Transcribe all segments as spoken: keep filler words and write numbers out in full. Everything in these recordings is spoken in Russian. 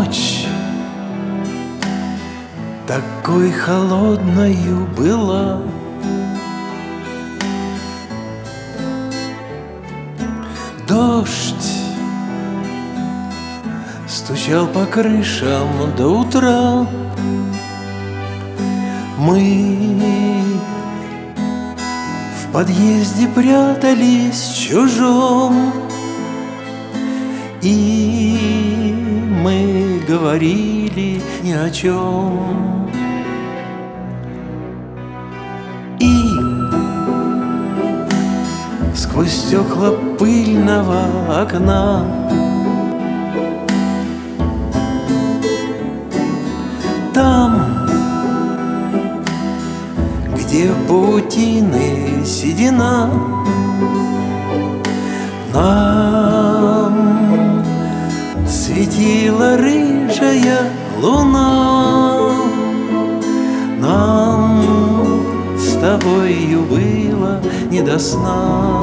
ночь такой холодною была. Дождь стучал по крышам до утра. Мы в подъезде прятались чужом, и мы говорили ни о чем. И сквозь стекла пыльного окна там, где паутины седина, нам светила рыжая луна. Нам с тобою было не до сна.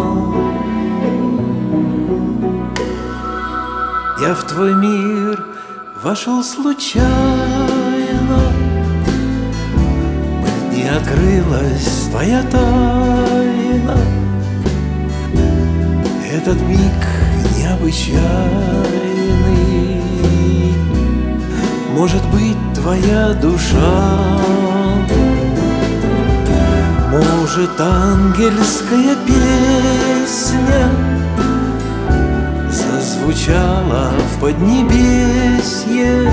Я в твой мир вошел случайно, не открылась твоя тайна. Этот миг необычайный, может быть, твоя душа, может, ангельская песня зазвучала в поднебесье.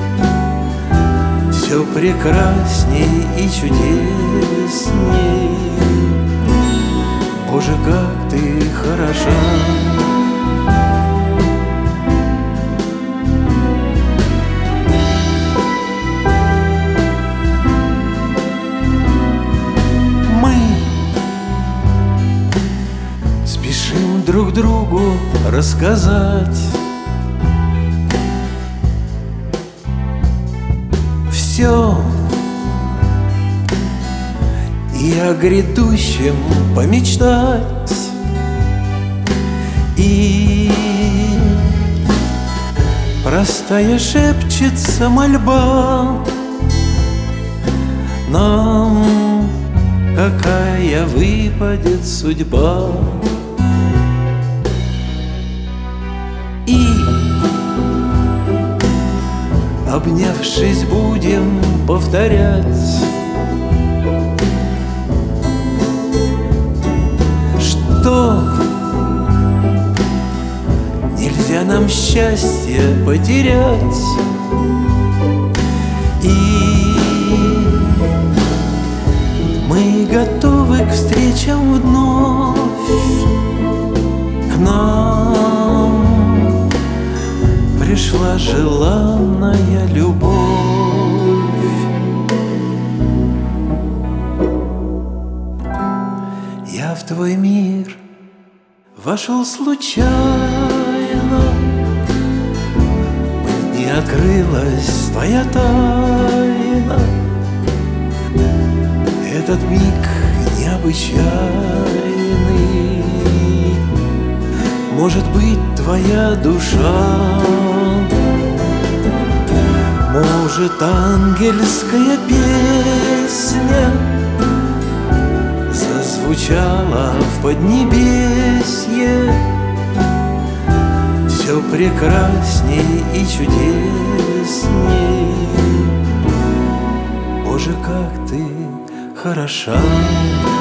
Все прекрасней и чудесней. Боже, как ты хороша. Мы спешим друг другу рассказать все и о грядущем помечтать. И простая шепчется мольба нам, какая выпадет судьба. И обнявшись, будем повторять, что нельзя нам счастье потерять. И мы готовы к встречам вновь. К нам пришла желанная любовь. Я в твой мир вошел случайно, не открылась твоя тайна. Этот миг необычайный, может быть, твоя душа, может, ангельская песня зазвучала в поднебесье. Все прекрасней и чудесней. Боже, как ты хороша.